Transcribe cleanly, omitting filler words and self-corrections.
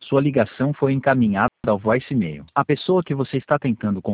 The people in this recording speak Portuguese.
Sua ligação foi encaminhada ao voicemail. A pessoa que você está tentando